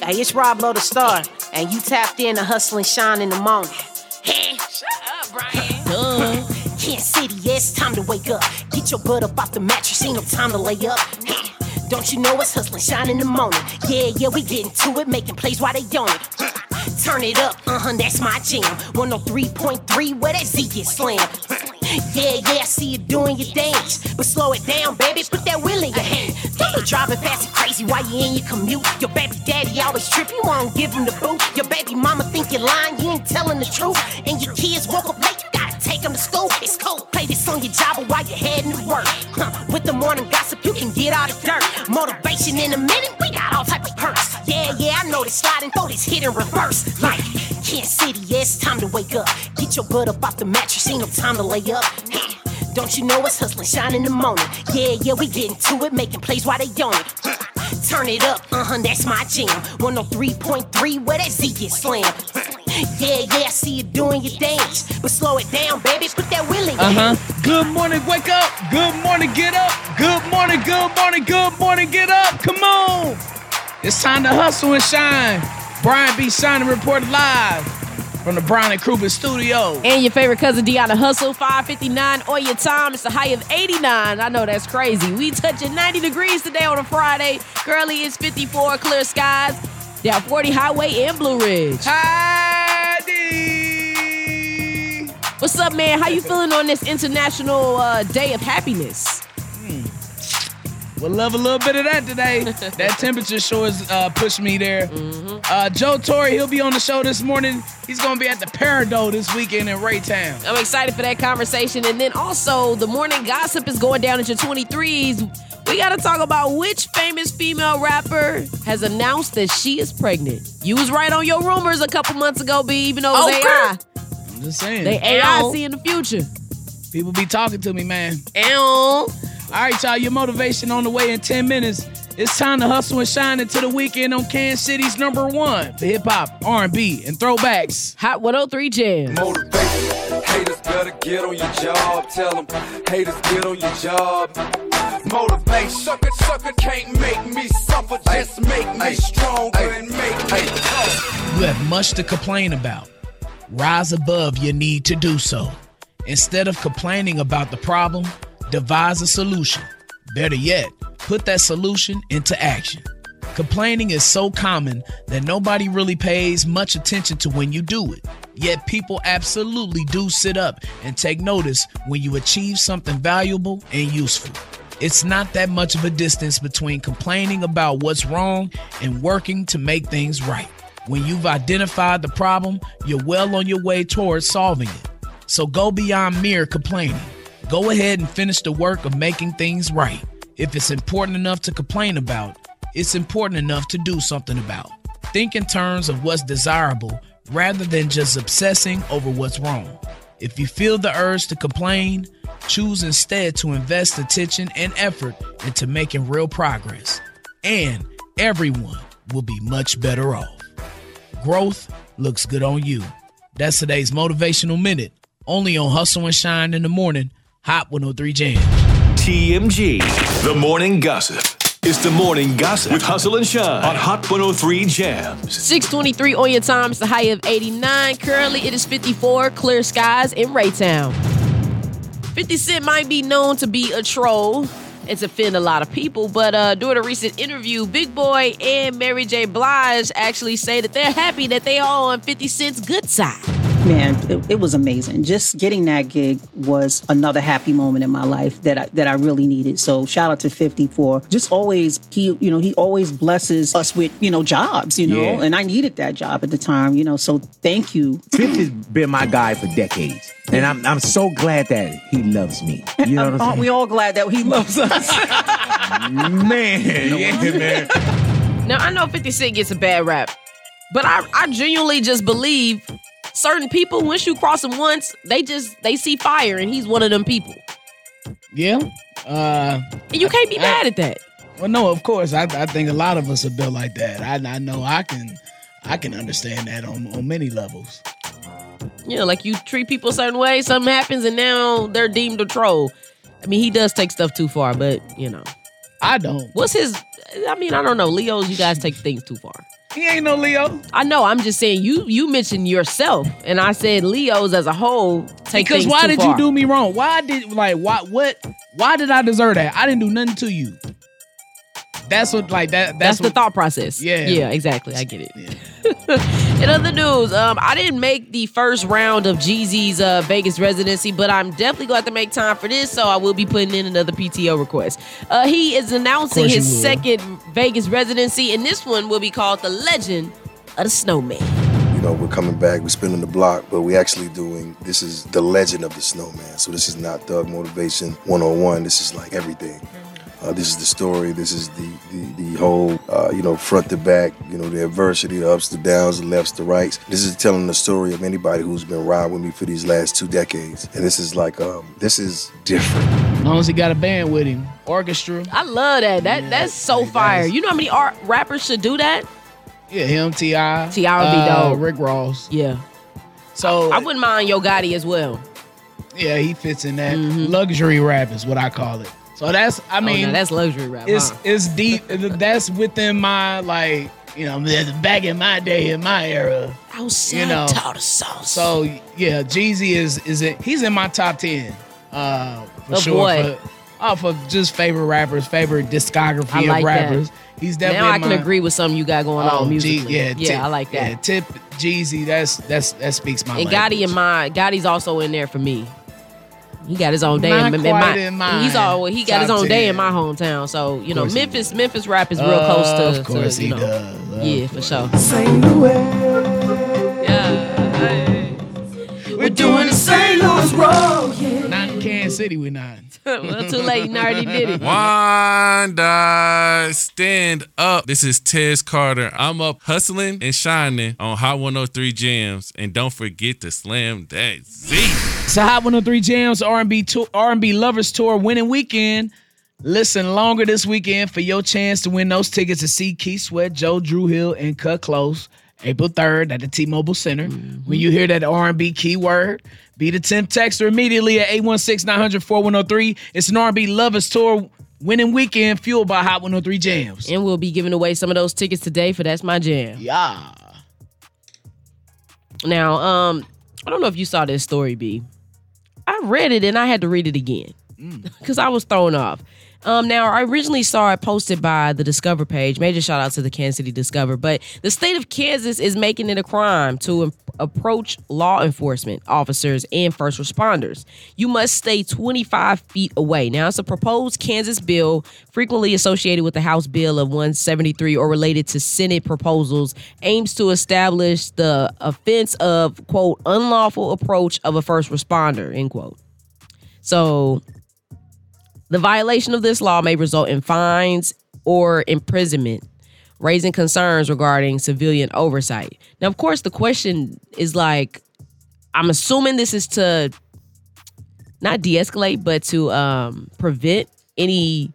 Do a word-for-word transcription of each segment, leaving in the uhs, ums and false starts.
Hey, it's Rob Lowe the Star, and you tapped in to Hustle and Shine in the morning. Hey, shut up, Brian. Duh. Kansas City, yeah, it's time to wake up. Get your butt up off the mattress, ain't no time to lay up. Hey, don't you know it's Hustle and Shine in the morning? Yeah, yeah, we getting to it, making plays while they on it. Turn it up, uh-huh, that's my jam. one oh three point three, where that Z get slammed. Yeah, yeah, I see you doing your dance. But slow it down, baby, put that wheel in your hand. Don't be driving fast and crazy while you in your commute. Your baby daddy always trip, you won't give him the boot. Your baby mama think you're lying, you ain't telling the truth. And your kids woke up late, you gotta take them to school. It's cold, play this on your job or while you're heading to work. Huh. With the morning gossip, you can get out of dirt. Motivation in a minute, we got all type of perks. Yeah, yeah, I know this slide and throw this hit in reverse. Like Kansas City, yeah, it's time to wake up. Get your butt up off the mattress, ain't no time to lay up. Hey, don't you know it's Hustle and Shine in the morning? Yeah, yeah, we getting to it, making plays while they on it. Turn it up, uh-huh, that's my jam. one oh three point three, where that Z get slammed. Yeah, yeah, I see you doing your dance. But slow it down, baby, put that wheel in your Uh-huh. hand. Good morning, wake up. Good morning, get up. Good morning, good morning, good morning, get up. Come on. It's time to hustle and shine. Brian B. Shining reported live from the Brown and Kruger studio. And your favorite cousin, Deanna Hustle, five fifty-nine on your time. It's a high of eighty-nine. I know that's crazy. We touching ninety degrees today on a Friday. Currently, it's fifty-four, clear skies. Down forty Highway and Blue Ridge. Heidi. What's up, man? How you feeling on this International uh, Day of Happiness? We'll love a little bit of that today. That temperature sure has uh, pushed me there. Mm-hmm. Uh, Joe Torre, he'll be on the show this morning. He's going to be at the Parado this weekend in Raytown. I'm excited for that conversation. And then also, the morning gossip is going down into twenty-threes. We got to talk about which famous female rapper has announced that she is pregnant. You was right on your rumors a couple months ago, B, even though it was Okay. A I. I'm just saying. They A I Ow. see in the future. People be talking to me, man. Ow. All right, y'all, your motivation on the way in ten minutes. It's time to hustle and shine into the weekend on Kansas City's number one for hip-hop, R and B, and throwbacks. Hot one oh three Jam. Motivation. Haters better get on your job. Tell them haters get on your job. Motivation. Sucker, sucker can't make me suffer. Just make me stronger and make me tough. You have much to complain about. Rise above your need to do so. Instead of complaining about the problem, devise a solution. Better yet, put that solution into action. Complaining is so common that nobody really pays much attention to when you do it. Yet people absolutely do sit up and take notice when you achieve something valuable and useful. It's not that much of a distance between complaining about what's wrong and working to make things right. When you've identified the problem, you're well on your way towards solving it. So go beyond mere complaining. Go ahead and finish the work of making things right. If it's important enough to complain about, it's important enough to do something about. Think in terms of what's desirable rather than just obsessing over what's wrong. If you feel the urge to complain, choose instead to invest attention and effort into making real progress. And everyone will be much better off. Growth looks good on you. That's today's Motivational Minute, only on Hustle and Shine in the Morning, Hot one oh three Jam. T M G, The Morning Gossip. It's The Morning Gossip with Hustle and Shine on Hot one oh three Jams. six twenty-three on your time. It's the high of eighty-nine. Currently, it is fifty-four, clear skies in Raytown. fifty Cent might be known to be a troll and to offend a lot of people, but uh, during a recent interview, Big Boy and Mary J. Blige actually say that they're happy that they are on fifty Cent's good side. Man, it, it was amazing. Just getting that gig was another happy moment in my life that I, that I really needed. So shout out to fifty for just always, he, you know, he always blesses us with, you know, jobs, you know, Yeah. and I needed that job at the time, you know, so thank you. fifty's been my guy for decades. And I'm I'm so glad that he loves me. You know what I'm Aren't saying? we all glad that he loves us? Man, yeah, man. Now, I know fifty Cent gets a bad rap, but I, I genuinely just believe certain people, once you cross them once, they just, they see fire, and he's one of them people. Yeah. Uh, And you can't be I- mad at that. well, no, of course. I, I think a lot of us are built like that. I, I know I can I can understand that on, on many levels. You know, like you treat people a certain way, something happens, and now they're deemed a troll. I mean, he does take stuff too far, but, you know. I don't. What's his, I mean, I don't know. Leos, you guys take things too far. He ain't no Leo. I know. I'm just saying you you mentioned yourself, and I said Leos as a whole take Because things why too did far. you do me wrong? Why did like why what? Why did I deserve that? I didn't do nothing to you. That's what like that. That's, That's what, the thought process. Yeah. Yeah, exactly. I get it. In other news, um, I didn't make the first round of Jeezy's uh, Vegas residency, but I'm definitely going to have to make time for this, so I will be putting in another P T O request. Uh, he is announcing Of course his you will. second Vegas residency, and this one will be called The Legend of the Snowman. You know, we're coming back, we're spinning the block, but we're actually doing, this is the legend of the snowman. So this is not Thug Motivation one oh one, this is like everything. Uh, this is the story, this is the the, the whole, uh, you know, front to back, you know, the adversity, the ups, the downs, the lefts, the rights. This is telling the story of anybody who's been riding with me for these last two decades. And this is like, um, this is different. As long as he got a band with him, orchestra. I love that. That Yeah, That's so like, fire. that's- You know how many art rappers should do that? Yeah, him, T I T I would be uh, dope. Rick Ross. Yeah. So I wouldn't mind Yo Gotti as well. yeah, he fits in that luxury rap is what I call it. So that's I I mean, mean oh, no, that's luxury rap. it's huh? it's deep. That's within my like you know back in my day in my era. Outside you know. tartar sauce. So yeah, Jeezy is is it? He's in my top ten. Uh, for Of sure. what? For, oh, for just favorite rappers, favorite discography I like of that. rappers. He's definitely now I in can my, agree with something you got going Oh, on G- musically. yeah, yeah, Tip- I like that. Yeah, Tip Jeezy. That's that's that speaks my and language. Gotti and my Gotti's also in there for me. He got his own day Not in, quite my, in mine. He's all he got his Top own day ten. in my hometown. So you know, course he Memphis Memphis rap is real close to. Of course to, he you know, does. Of Yeah, for sure. Saint Louis. We're doing the Saint Louis road. Not in Kansas City, we not. Well, too late. You already did it. Wanda, stand up. This is Tez Carter. I'm up hustling and shining on Hot one oh three Jams. And don't forget to slam that Z. It's a Hot one oh three Jams R and B tour, R and B Lovers Tour winning weekend. Listen longer this weekend for your chance to win those tickets to see Keith Sweat, Joe Drew Hill, and Cut Close April third at the T-Mobile Center. Mm-hmm. When you hear that R and B keyword, be the tenth texter immediately at eight one six, nine hundred, four one oh three. It's an R and B Lovers Tour winning weekend fueled by Hot one oh three Jams. And we'll be giving away some of those tickets today for That's My Jam. Yeah. Now, um, I don't know if you saw this story, B. I read it and I had to read it again because I was thrown off. Um, now, I originally saw it posted by the Discover page. Major shout out to the Kansas City Discover. But the state of Kansas is making it a crime to im- approach law enforcement officers and first responders. You must stay twenty-five feet away. Now, it's a proposed Kansas bill frequently associated with the House Bill of one seventy-three or related to Senate proposals, aims to establish the offense of, quote, unlawful approach of a first responder, end quote. So the violation of this law may result in fines or imprisonment, raising concerns regarding civilian oversight. Now, of course, the question is like, I'm assuming this is to not de-escalate, but to um, prevent any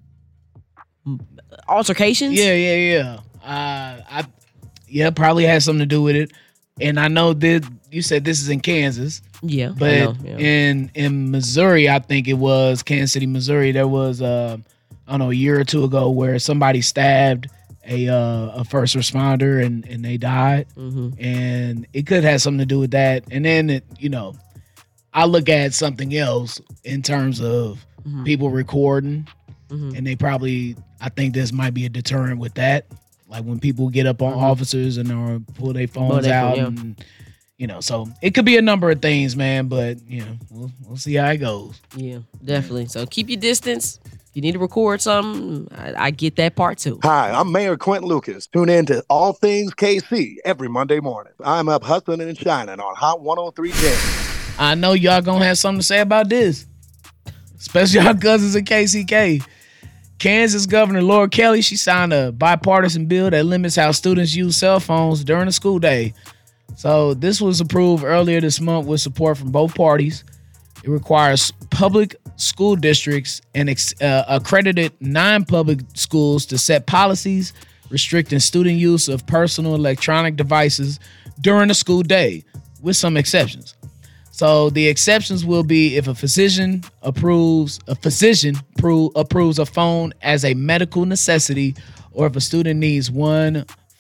altercations. Yeah, yeah, yeah. Uh, I yeah, probably has something to do with it. And I know that you said this is in Kansas. Yeah, I But know, yeah. in in Missouri, I think it was Kansas City, Missouri. There was uh, I don't know a year or two ago where somebody stabbed a uh, a first responder and and they died, Mhm. and it could have something to do with that. And then it, you know, I look at something else in terms of Mhm. people recording, Mhm. and they probably I think this might be a deterrent with that. Like when people get up on Mhm. officers and or pull their Pull phones their out phone, yeah. and. You know, so it could be a number of things, man, but, you know, we'll, we'll see how it goes. Yeah, definitely. So keep your distance. If you need to record something, I, I get that part too. Hi, I'm Mayor Quentin Lucas. Tune in to All Things K C every Monday morning. I'm up hustling and shining on Hot one oh three Jams. I know y'all gonna have something to say about this, especially our cousins at K C K. Kansas Governor Laura Kelly, she signed a bipartisan bill that limits how students use cell phones during the school day. So this was approved earlier this month with support from both parties. It requires public school districts and ex- uh, accredited non-public schools to set policies restricting student use of personal electronic devices during the school day, with some exceptions. So the exceptions will be if a physician approves a physician pro- approves a phone as a medical necessity, or if a student needs one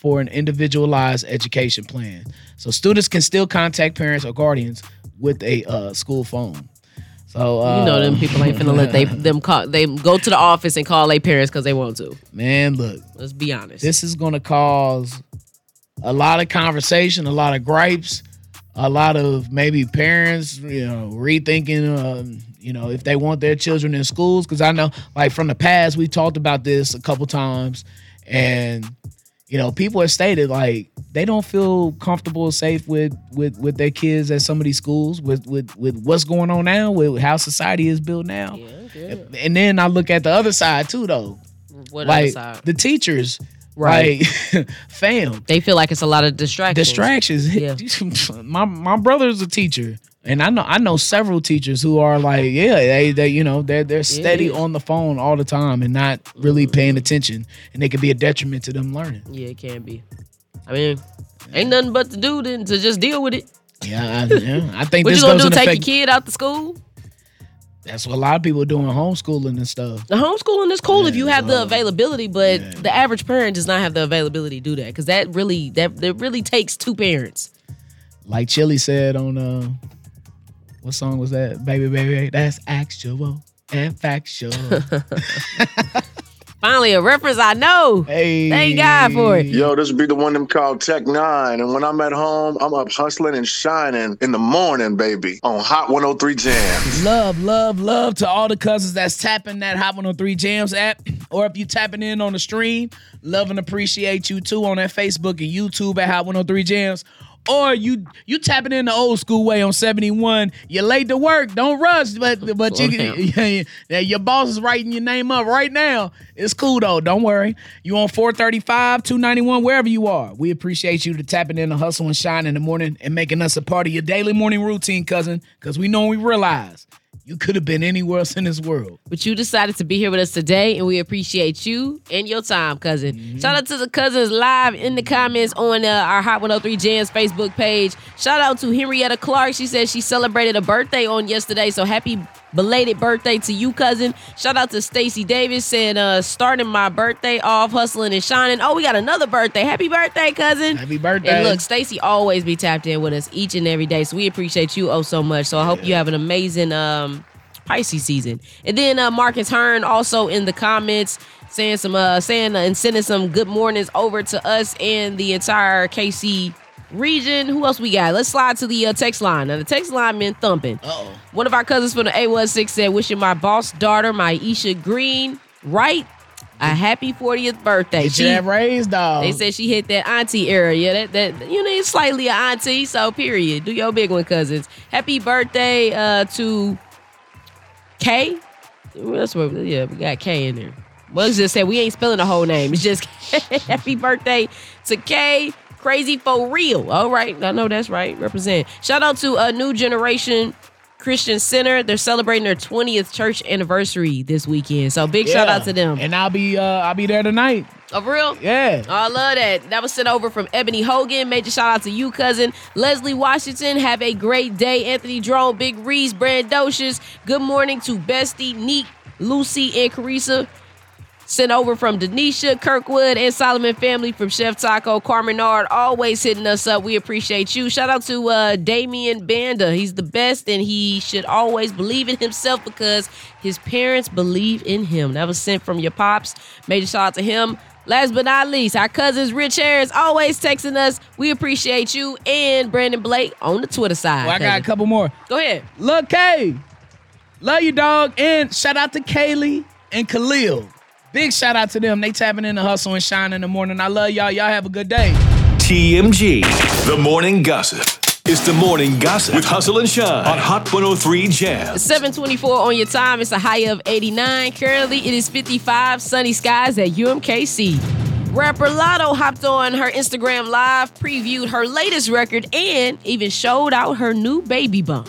for an individualized education plan. So students can still contact parents or guardians with a uh, school phone. So uh, you know them people ain't finna let they them call they go to the office and call their parents because they want to. Man, look. Let's be honest. This is gonna cause a lot of conversation, a lot of gripes, a lot of maybe parents, you know, rethinking, um, you know, if they want their children in schools. Because I know, like from the past, we talked about this a couple times, and you know, people have stated like they don't feel comfortable or safe with with with their kids at some of these schools with with with what's going on now, with how society is built now. Yeah, yeah. And then I look at the other side too, though. What like other side? The teachers. Right. Like, fam. They feel like it's a lot of distractions. Distractions. Yeah. my my brother's a teacher. And I know I know several teachers who are like, yeah, they they you know, they're they're steady Yeah. on the phone all the time and not really paying attention. And it could be a detriment to them learning. Yeah, it can be. I mean, ain't nothing but to do than to just deal with it. Yeah, I, yeah. I think What this you gonna goes do? in Take effect. your kid out to school? That's what a lot of people are doing, homeschooling and stuff. The homeschooling is cool if you have the availability, but the average parent does not have the availability to do that because that really that that really takes two parents. Like Chili said on uh what song was that? Baby, baby, that's actual and factual. Finally, a reference I know. Hey. Thank God for it. Yo, this be the one them called Tech Nine. And when I'm at home, I'm up hustling and shining in the morning, baby, on Hot one oh three Jams. Love, love, love to all the cousins that's tapping that Hot one oh three Jams app. Or if you tapping in on the stream, love and appreciate you too on that Facebook and YouTube at Hot one oh three Jams. Or you you tapping in the old school way on seventy-one. You're late to work. Don't rush. But but you, yeah, your boss is writing your name up right now. It's cool though. Don't worry. You on four thirty-five, two ninety-one, wherever you are. We appreciate you to tapping in the hustle and shine in the morning and making us a part of your daily morning routine, cousin. Because we know and we realize you could have been anywhere else in this world. But you decided to be here with us today, and we appreciate you and your time, cousin. Mm-hmm. Shout out to the cousins live in the comments on uh, our Hot one oh three Jams Facebook page. Shout out to Henrietta Clark. She said she celebrated a birthday on yesterday, so happy belated birthday to you, cousin. Shout out to Stacy Davis saying, uh, starting my birthday off hustling and shining. Oh, we got another birthday. Happy birthday, cousin. Happy birthday. And look, Stacy always be tapped in with us each and every day, so we appreciate you oh so much. So I hope you have an amazing um, Pisces season. And then uh, Marcus Hearn also in the comments saying some, uh, saying uh, and sending some good mornings over to us and the entire K C region. Who else we got? Let's slide to the uh, text line. Now, the text line been thumping. Uh-oh. One of our cousins from the eight one six said, wishing my boss daughter, Maisha Green, right, a happy fortieth birthday. Get you that raise, dog. They said she hit that auntie era. Yeah, that, that you know, slightly an auntie, so period. Do your big one, cousins. Happy birthday uh, to K. Well, that's what, yeah, we got K in there. Well, let's just say we ain't spelling the whole name. It's just happy birthday to K. Crazy for real. All right. I know that's right. Represent. Shout out to a New Generation Christian Center. They're celebrating their twentieth church anniversary this weekend. So big Yeah. shout out to them. And I'll be uh I'll be there tonight. Oh, for real? Yeah. Oh, I love that. That was sent over from Ebony Hogan. Major shout out to you, cousin. Leslie Washington, have a great day. Anthony Drone, Big Reese, Brandocious. Good morning to Bestie, Neek, Lucy, and Carissa. Sent over from Denisha, Kirkwood, and Solomon family from Chef Taco. Carmenard always hitting us up. We appreciate you. Shout out to uh, Damian Banda. He's the best, and he should always believe in himself because his parents believe in him. That was sent from your pops. Major shout out to him. Last but not least, our cousins Rich Harris always texting us. We appreciate you and Brandon Blake on the Twitter side. Well, I got a cousin. couple more. Go ahead. Look, K. Love you, dog. And shout out to Kaylee and Khalil. Big shout out to them. They tapping in the hustle and shine in the morning. I love y'all. Y'all have a good day. T M G, the morning gossip. It's the morning gossip with Hustle and Shine on Hot one oh three Jams. seven twenty-four on your time. It's a high of eighty-nine. Currently, it is fifty-five. Sunny skies at U M K C. Rapper Lotto hopped on her Instagram Live, previewed her latest record, and even showed out her new baby bump.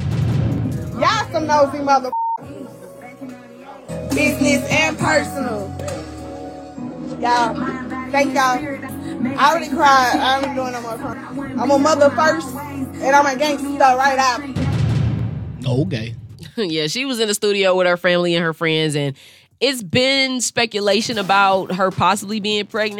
Y'all some nosy mother. Business and personal. Y'all, thank y'all. I already cried. I ain't doing no more crying. I'm a mother first, and I'm a gangster right out. Okay. Yeah, she was in the studio with her family and her friends, and it's been speculation about her possibly being pregnant.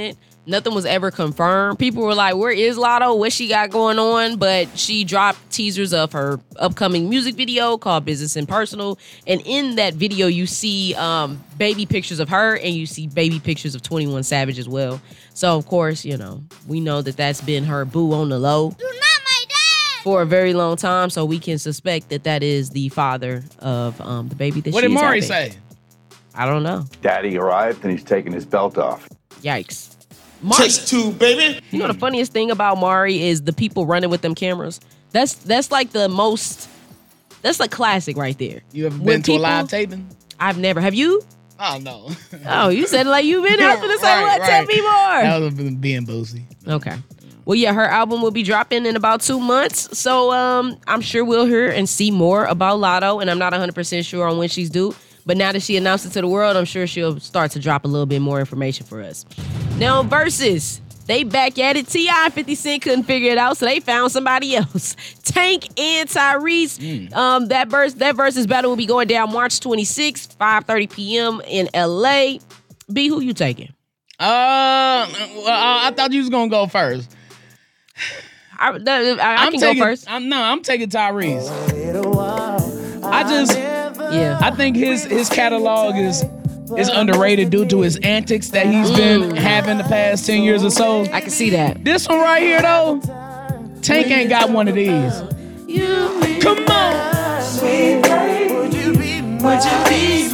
Nothing was ever confirmed. People were like, where is Lotto? What she got going on? But she dropped teasers of her upcoming music video called Business and Personal. And in that video, you see um, baby pictures of her and you see baby pictures of twenty-one Savage as well. So, of course, you know, we know that that's been her boo on the low. You're not my dad! For a very long time. So we can suspect that that is the father of um, the baby that what she did is Maury having. say? I don't know. Daddy arrived and he's taking his belt off. Yikes. Maury, Takes two, baby. You know the funniest thing about Maury is the people running with them cameras. That's that's like the most. That's like classic right there. You ever When been to people- a live taping? I've never. Have you? Oh no. Oh, you said like you've been out to the say Right, what? Tell right. me more. That was being boozy. Okay. Well, yeah, her album will be dropping in about two months. So um, I'm sure we'll hear and see more about Lotto, and I'm not one hundred percent sure on when she's due. But now that she announced it to the world, I'm sure she'll start to drop a little bit more information for us. Now, Versus, they back at it. T I and fifty Cent couldn't figure it out, so they found somebody else. Tank and Tyrese. Mm. Um, that verse, that Versus battle will be going down March twenty-sixth, five thirty p.m. in L A. B, who you taking? Uh, well, I thought you was gonna go first. I, I, I I'm can taking, go first. I'm, no, I'm taking Tyrese. I just, yeah, I think his his catalog is is underrated due to his antics that he's been having the past ten years or so. I can see that. This one right here though, Tank ain't got one of these. Come on. Would you be Would you be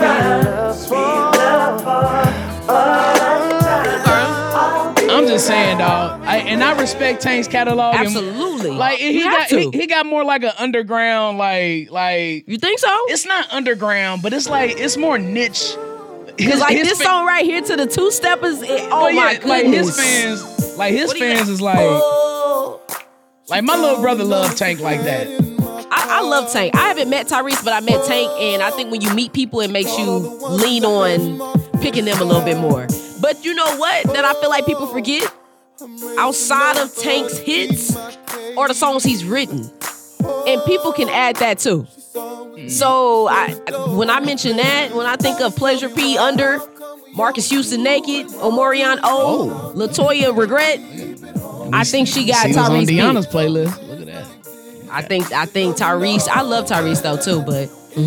I'm just saying, dog. I, and I respect Tank's catalog. and- Absolutely. like he You got have he, to. he got more like an underground, like like. You think so? It's not underground, but it's like it's more niche. Because like his this fa- song right here to the two steppers, it, oh But my yeah, goodness. like his fans, like his What do you fans got? is like, like my little brother loved Tank like that. I, I love Tank. I haven't met Tyrese, but I met Tank, and I think when you meet people, it makes you lean on picking them a little bit more. But you know what? That I feel like people forget? Outside of Tank's hits or the songs he's written. And people can add that too. So I, when I mention that, when I think of Pleasure P, Under, Marcus Houston, Naked, Omarion O, Latoya, Regret, I think she got She was on Tyrese beat. Deanna's playlist. Look at that. I think I think Tyrese. I love Tyrese though too, but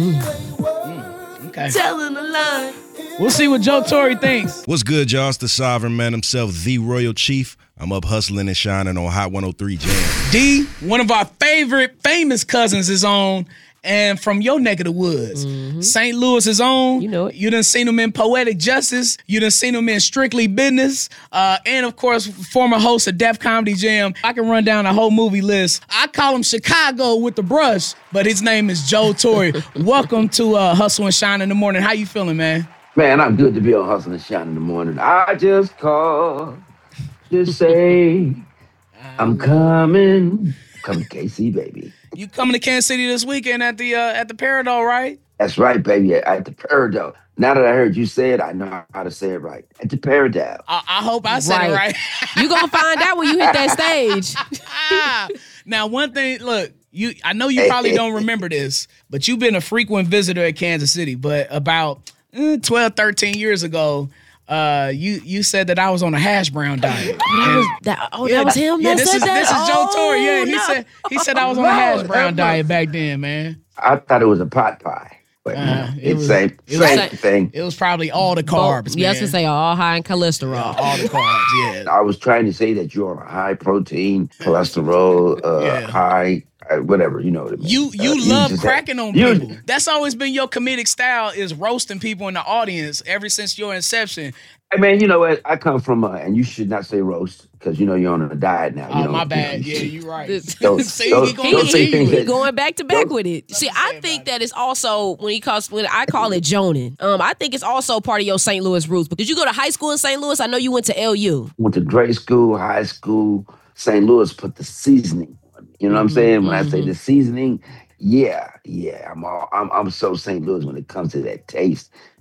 Okay. telling a lie. We'll see what Joe Torre thinks. What's good, y'all? It's the Sovereign Man himself, the Royal Chief. I'm up hustling and shining on Hot one oh three Jam. D, one of our favorite famous cousins is on, and from your neck of the woods. Saint Louis is on. You know it. You done seen him in Poetic Justice. You done seen him in Strictly Business. Uh, and of course, former host of Def Comedy Jam. I can run down a whole movie list. I call him Chicago with the brush, but his name is Joe Torre. Welcome to uh, Hustle and Shine in the Morning. How you feeling, man? Man, I'm good to be on Hustle and Shine in the Morning. I just called to say I'm coming. Come to K C, baby. You coming to Kansas City this weekend at the uh, at the Peridot, right? That's right, baby. At the Peridot. Now that I heard you say it, I know how to say it right. At the Peridot. I, I hope I said it right. You gonna find out when you hit that stage. Now, one thing, look, you I know you probably don't remember this, but you've been a frequent visitor at Kansas City. But about eh, twelve, thirteen years ago, uh, you you said that I was on a hash brown diet. That was, that, oh, that was him Yeah, that this said is that? this is Joe Oh, Torre. Yeah, he no. said he said I was on a hash brown diet back then, man. I thought it was a pot pie. But Uh, it it's was- same, it was- same thing. It was probably all the carbs, man. Yes, to say all high in cholesterol. all the carbs, yeah. I was trying to say that you're on a high protein, cholesterol, uh, Yeah. high, uh, whatever, you know what I mean. You you Uh, love just cracking have- on you- people. That's always been your comedic style, is roasting people in the audience ever since your inception. Hey, man, you know what? I come from, uh, and you should not say roast, because you know you're on a diet now. Oh, you know, my you know, bad. you Yeah, should- you're right. Don't- See, don't- he going, don't say he, things he that- going back to back with it. See, I think that it's also when he calls when I call it Jonin. Um, I think it's also part of your Saint Louis roots. But did you go to high school in Saint Louis? I know you went to L U. Went to grade school, high school. Saint Louis put the seasoning on me. You know what I'm saying? When I say Mm-hmm. the seasoning, yeah, yeah. I'm all, I'm I'm so Saint Louis when it comes to that taste,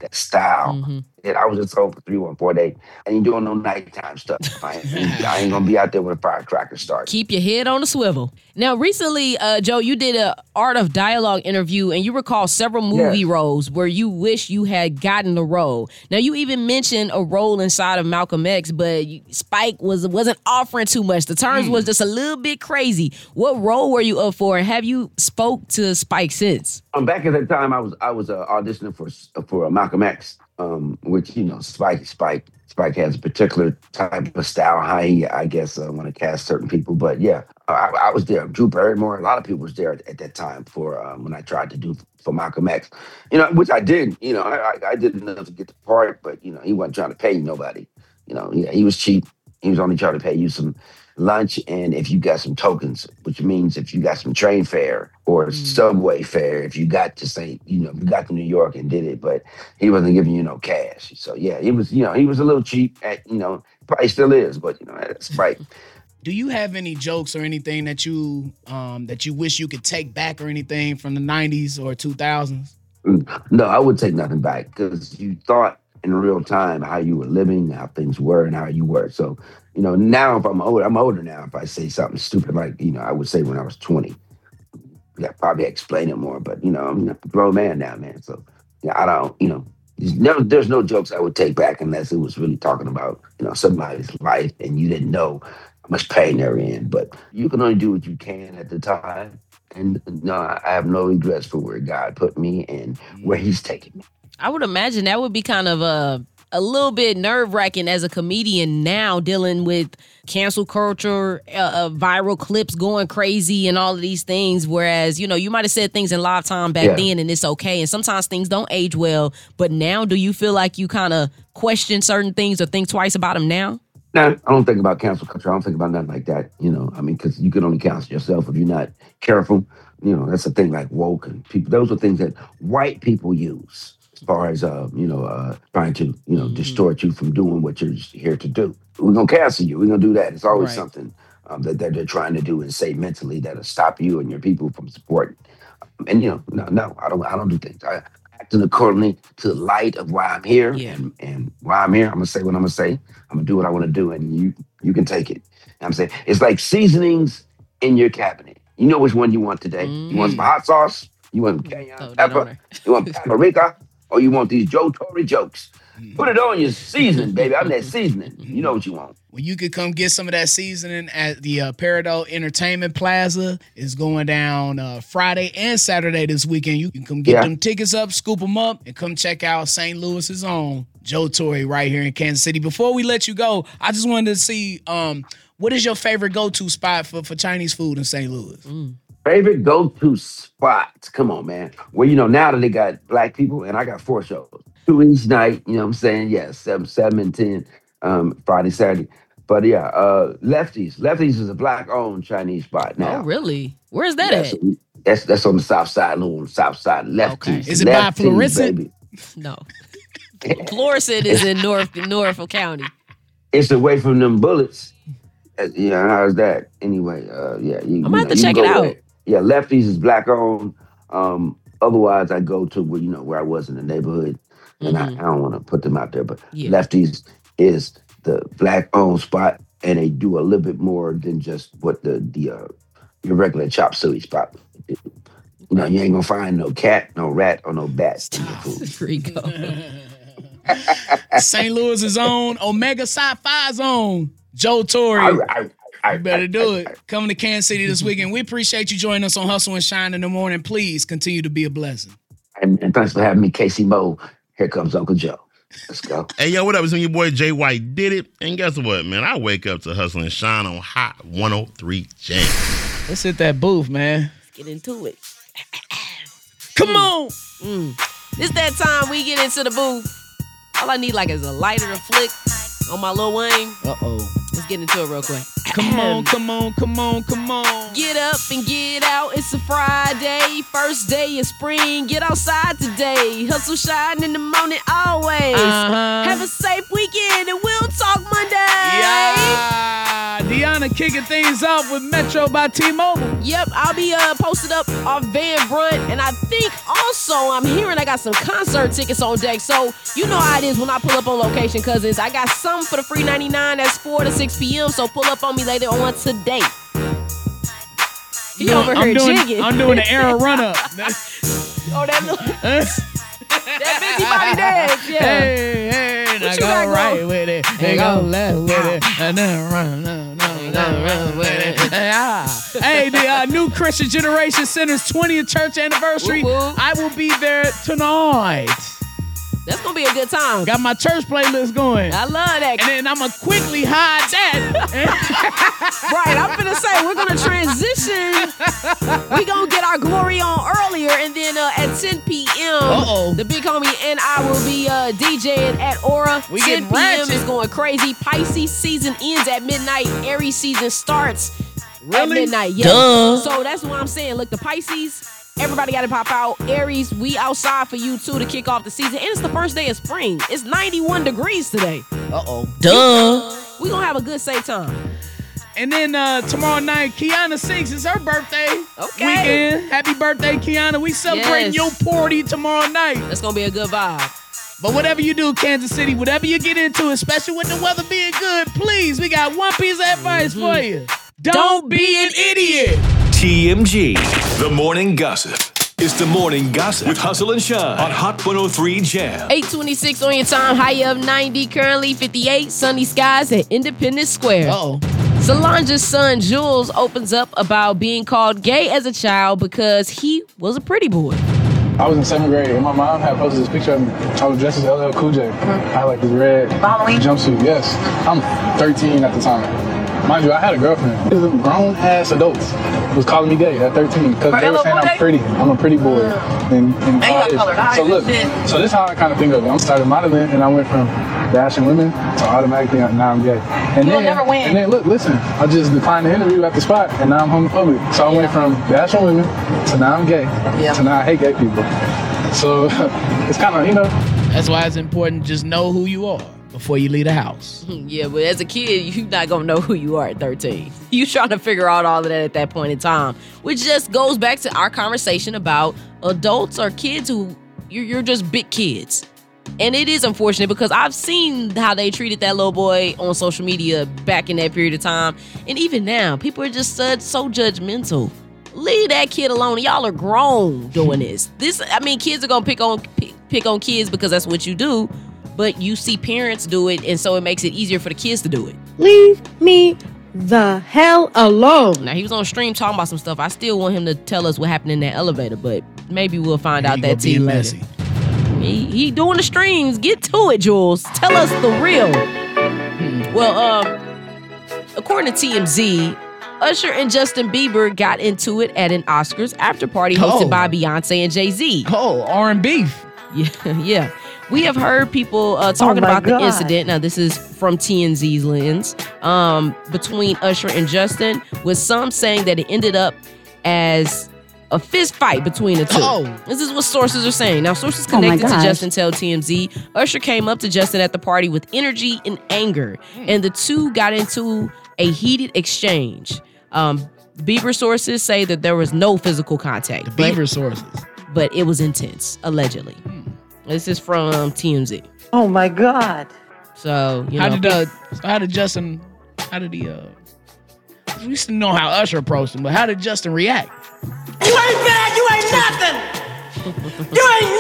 that style. Mm-hmm. And I was just home for three one four days. I ain't doing no nighttime stuff. I ain't, I ain't gonna be out there when a firecracker starts. Keep your head on the swivel. Now, recently, uh, Joe, you did a Art of Dialogue interview, and you recall several movie yes. roles where you wish you had gotten the role. Now, you even mentioned a role inside of Malcolm X, but you, Spike was, wasn't offering too much. The terms mm. was just a little bit crazy. What role were you up for, and have you spoke to Spike since? Um, back at that time, I was I was uh, auditioning for for Malcolm X. Um, which, you know, Spike, Spike, Spike has a particular type of style, how he, I guess, uh, want to cast certain people. But yeah, I, I was there. Drew Barrymore, a lot of people was there at, at that time for um, when I tried to do for Malcolm X, you know, which I did. You know, I, I, I did enough to get the part, but, you know, he wasn't trying to pay nobody. You know, yeah, he was cheap. He was only trying to pay you some lunch, and if you got some tokens, which means if you got some train fare or mm. subway fare, if you got to say, you know, you got to New York and did it, but he wasn't giving you no cash. So yeah, he was, you know, he was a little cheap at, you know, probably still is, but you know, that's right. Do you have any jokes or anything that you um, that you wish you could take back or anything from the nineties or two thousands? No, I would take nothing back because you thought in real time how you were living, how things were, and how you were. So, you know, now if I'm older, I'm older now. If I say something stupid like, you know, I would say when I was twenty, yeah, probably explain it more. But, you know, I'm a grown man now, man. So, yeah, I don't, you know, there's no, there's no jokes I would take back unless it was really talking about, you know, somebody's life and you didn't know how much pain they're in. But you can only do what you can at the time. And no, I have no regrets for where God put me and where he's taking me. I would imagine that would be kind of a a little bit nerve-wracking as a comedian now, dealing with cancel culture, uh, uh, viral clips going crazy and all of these things. Whereas, you know, you might have said things in live time back yeah. then and it's okay. And sometimes things don't age well. But now, do you feel like you kind of question certain things or think twice about them now? No, I don't think about cancel culture. I don't think about nothing like that. You know, I mean, because you can only cancel yourself if you're not careful. You know, that's a thing like woke and people. Those are things that white people use. As far as, uh, you know, uh, trying to, you know, mm-hmm. distort you from doing what you're here to do. We're going to cancel you. We're going to do that. It's always right. something um, that, that they're trying to do and say mentally that'll stop you and your people from supporting. And, you know, no, no, I don't I don't do things. I acting accordingly to the light of why I'm here. Yeah. And, and why I'm here, I'm going to say what I'm going to say. I'm going to do what I want to do, and you you can take it. I'm saying it's like seasonings in your cabinet. You know which one you want today. Mm. You want some hot sauce? You want cayenne oh, pepper? You want paprika? Or you want these Joe Torre jokes? Put it on your seasoning, baby. I'm that seasoning. You know what you want. Well, you could come get some of that seasoning at the uh, Peridot Entertainment Plaza. It's going down uh, Friday and Saturday this weekend. You can come get yeah. them tickets up, scoop them up, and come check out Saint Louis's own Joe Torre right here in Kansas City. Before we let you go, I just wanted to see um, what is your favorite go-to spot for, for Chinese food in Saint Louis? Mm. Favorite go-to spots. Come on, man. Well, you know, now that they got black people, and I got four shows. Two each night, you know what I'm saying? Yeah, seven, seven and ten, um, Friday, Saturday. But yeah, uh, Lefties. Lefties is a black-owned Chinese spot now. Oh, really? Where's that yeah, at? So that's that's on the south side, little on the south side. Lefties. Okay. Is it by Florissant? Baby. No. Florissant is in North Norfolk County. It's away from them bullets. Uh, yeah, how's that? Anyway, uh, yeah. You, I'm going to have to check it out. There. Yeah, Lefties is black-owned. Um, otherwise, I go to where, you know, where I was in the neighborhood. And mm-hmm. I, I don't want to put them out there, but yeah. Lefties is the black-owned spot, and they do a little bit more than just what the the uh, your regular chop suey spot would do. You know, you ain't gonna find no cat, no rat, or no bat in your food. There you go. Saint Louis's own, Omega Psi-Phi's own, Joe Torre. I, I, I, you better I, do I, it. Coming to Kansas City this weekend. We appreciate you joining us on Hustle and Shine in the morning. Please continue to be a blessing. And, and thanks for having me, Casey Mo. Here comes Uncle Joe. Let's go. Hey, yo, what up? It's when your boy Jay White did it. And guess what, man? I wake up to Hustle and Shine on Hot one oh three Jam. Let's hit that booth, man. Let's get into it. Come mm. on. Mm. It's that time we get into the booth. All I need like is a lighter to flick on my Lil Wayne. Uh-oh. Let's get into it real quick. Come on, come on, come on, come on. Get up and get out. It's a Friday. First day of spring. Get outside today. Hustle, shine in the morning always. Uh-huh. Have a safe weekend and we'll talk Monday. Yeah. Deanna kicking things off with Metro by T-Mobile. Yep, I'll be uh, posted up off Van Brunt, and I think also I'm hearing I got some concert tickets on deck. So you know how it is when I pull up on location, cousins. I got some for the free ninety-nine. That's four to six p.m. So pull up on me later on today. He No, over I'm here doing, jigging. I'm doing the era run-up. Oh, that little, that busybody dance, yeah. Hey, hey, What now you go got right going? with it. They go left with it. And then run, no, no, no, run with it. Ah. Hey, the uh, New Christian Generation Center's twentieth church anniversary. Whoop, whoop. I will be there tonight. That's gonna be a good time. Got my church playlist going. I love that. And then I'm going to quickly hide that. Right, I'm finna say, we're gonna transition. We gonna get our glory on earlier, and then uh, at ten p.m. Uh-oh. the big homie and I will be uh, DJing at Aura. We ten getting p.m. ratchet. is going crazy. Pisces season ends at midnight. Aries season starts at Really? midnight. Yeah. Duh. So that's what I'm saying. Look, the Pisces, everybody got to pop out. Aries, we outside for you too to kick off the season. And it's the first day of spring. It's ninety-one degrees today. Uh-oh. Duh. We gonna have a good safe time. And then uh, tomorrow night, Kiana Six is her birthday. Okay. Weekend. Happy birthday, Kiana. We celebrating Yes. your party tomorrow night. That's gonna be a good vibe. But whatever you do, Kansas City, whatever you get into, especially with the weather being good, please, we got one piece of advice Mm-hmm. for you. Don't be an idiot. T M G, The Morning Gossip. It's The Morning Gossip with Hustle and Shine on Hot one oh three Jam. eight twenty-six on your time, high of ninety, currently fifty-eight, sunny skies at Independence Square. Uh-oh. Solange's son, Jules, opens up about being called gay as a child because he was a pretty boy. I was in seventh grade and my mom had posted this picture of me. I was dressed as L L Cool J. I had like this red jumpsuit. Yes. I'm thirteen at the time. Mind you, I had a girlfriend. These grown ass adults was calling me gay at thirteen because they were saying I'm pretty. I'm a pretty boy. In, in college. So look, so this is how I kind of think of it. I started modeling and I went from bashing women to automatically now I'm gay. And then, never win. And then look, listen, I just declined the interview at the spot and now I'm homophobic. So I went from bashing women to now I'm gay to now I hate gay people. So it's kind of, you know. That's why it's important to just know who you are before you leave the house. Yeah, but as a kid, you're not gonna know who you are at thirteen. You trying to figure out all of that at that point in time, which just goes back to our conversation about adults or kids who you're, you're just big kids. And it is unfortunate because I've seen how they treated that little boy on social media back in that period of time. And even now, people are just so, so judgmental. Leave that kid alone. Y'all are grown doing this. This, I mean, kids are gonna pick on pick, pick on kids because that's what you do. But you see parents do it, and so it makes it easier for the kids to do it. Leave me the hell alone. Now, he was on stream talking about some stuff. I still want him to tell us what happened in that elevator, but maybe we'll find out that tea later. He, he doing the streams. Get to it, Jules. Tell us the real. Well, um, according to T M Z, Usher and Justin Bieber got into it at an Oscars after party hosted Oh. by Beyonce and Jay-Z. Oh, R and B. Yeah, yeah. We have heard people uh, talking Oh my about God. the incident. Now, this is from T M Z's lens. Um, between Usher and Justin, with some saying that it ended up as a fist fight between the two. Oh. This is what sources are saying. Now, sources Oh my connected to gosh. Justin tell T M Z, Usher came up to Justin at the party with energy and anger, and the two got into a heated exchange. Um, Bieber sources say that there was no physical contact. The but- Bieber sources. but it was intense, allegedly. This is from T M Z. Oh my God. So, you how know. did uh, how did Justin? How did he? Uh, we used to know how Usher approached him, but how did Justin react? You ain't bad, you ain't nothing! You ain't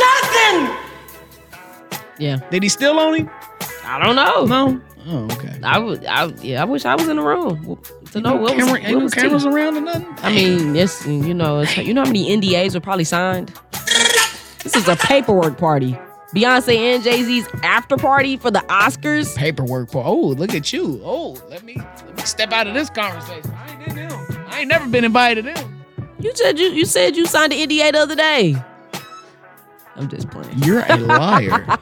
nothing! Yeah. Did he still on him? I don't know. No. Oh, okay. I would. I yeah. I wish I was in the room to know Ain't no what camera, was. ain't What no was cameras tea. around or nothing. I mean, it's you know, it's, you know how many N D As were probably signed. This is a paperwork party. Beyonce and Jay-Z's after party for the Oscars. Paperwork for. Oh, look at you. Oh, let me let me step out of this conversation. I ain't in them. I ain't never been invited to them. You said you you said you signed the N D A the other day. I'm just playing. You're a liar.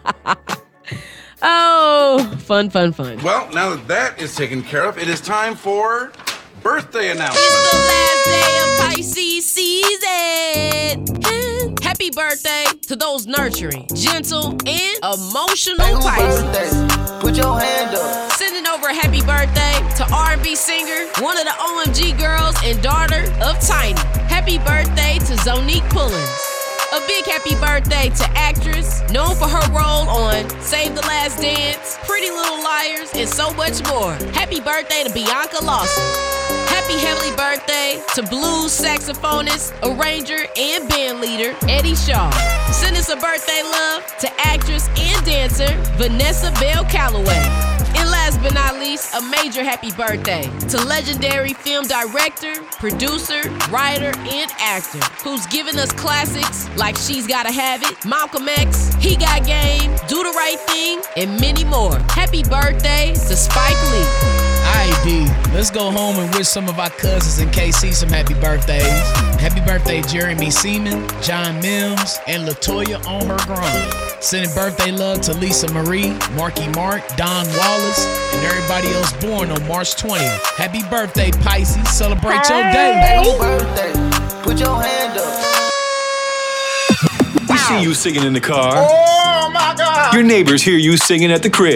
Oh, fun, fun, fun. Well, now that that is taken care of, it is time for birthday announcement. It's the last day of Pisces season. Happy birthday to those nurturing, gentle, and emotional Pisces. Put your hand up. Sending over a happy birthday to R and B singer, one of the O M G girls, and daughter of Tiny. Happy birthday to Zonique Pullins. A big happy birthday to actress known for her role on Save the Last Dance, Pretty Little Liars, and so much more. Happy birthday to Bianca Lawson. Happy heavenly birthday to blues saxophonist, arranger, and band leader Eddie Shaw. Send us a birthday love to actress and dancer Vanessa Bell Calloway. And last but not least, a major happy birthday to legendary film director, producer, writer, and actor who's given us classics like She's Gotta Have It, Malcolm X, He Got Game, Do the Right Thing, and many more. Happy birthday to Spike Lee. All right, D, let's go home and wish some of our cousins in K C some happy birthdays. Happy birthday, Jeremy Seaman, John Mims, and LaToya on her grind. Sending birthday love to Lisa Marie, Marky Mark, Don Wallace, and everybody else born on March twentieth. Happy birthday, Pisces. Celebrate your day. Happy birthday. Put your hand up. We see you singing in the car. Oh, my God. Your neighbors hear you singing at the crib.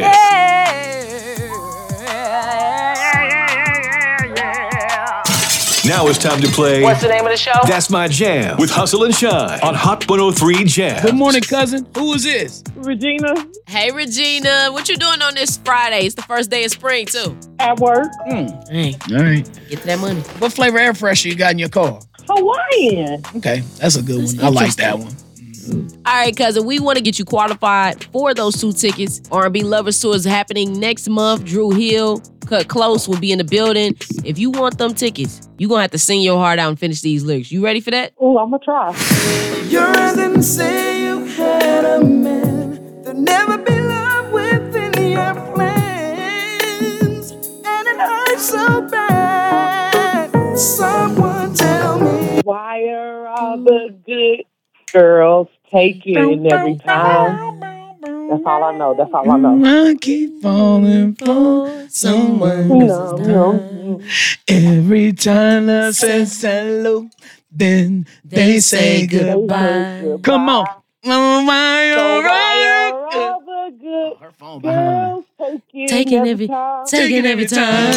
Now it's time to play. What's the name of the show? That's My Jam with Hustle and Shine on Hot one oh three Jam. Good morning, cousin. Who is this? Regina. Hey, Regina. What you doing on this Friday? It's the first day of spring, too. At work. Mm. Hey, All right. get to that money. What flavor air freshener you got in your car? Hawaiian. Okay, that's a good one. I like that one. All right, cousin, we want to get you qualified for those two tickets. R and B Lovers Tour is happening next month. Drew Hill, Cut Close will be in the building. If you want them tickets, you're going to have to sing your heart out and finish these lyrics. You ready for that? Oh, I'm going to try. Your eyes didn't say you had a man. There'll never be love within your plans. And it hurts so bad. Someone tell me. Why are all the good girls taken every time? That's all I know. That's all I know. I keep falling for someone. No, no. Every time I say hello, then they say goodbye. Come on. Oh, my, So all why right. are all the good Her phone girls taken, Taking every every, time? taking every time.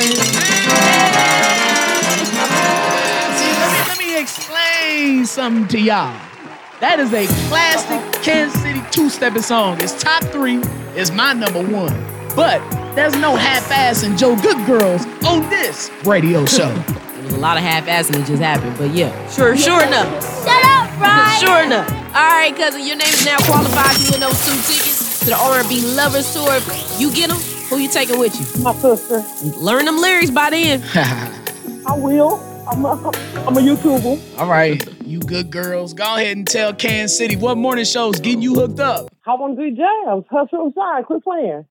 See, let me, let me explain something to y'all. That is a classic Kansas City two-stepping song. It's top three. It's my number one. But there's no half-assing Joe Good Girls on this radio show. There was a lot of half-assing that just happened, but yeah. Sure, sure enough. Shut up, Brian. Sure enough. All right, cousin, your name is now qualified to win those two tickets to the R and B Lovers Tour. If you get them, who you taking with you? My sister. Learn them lyrics by then. I will. I'm a, I'm a YouTuber. All right, you good girls. Go ahead and tell Kansas City what morning show's getting you hooked up. Hot one oh three Jams. Hustle and Shine. Quit playing.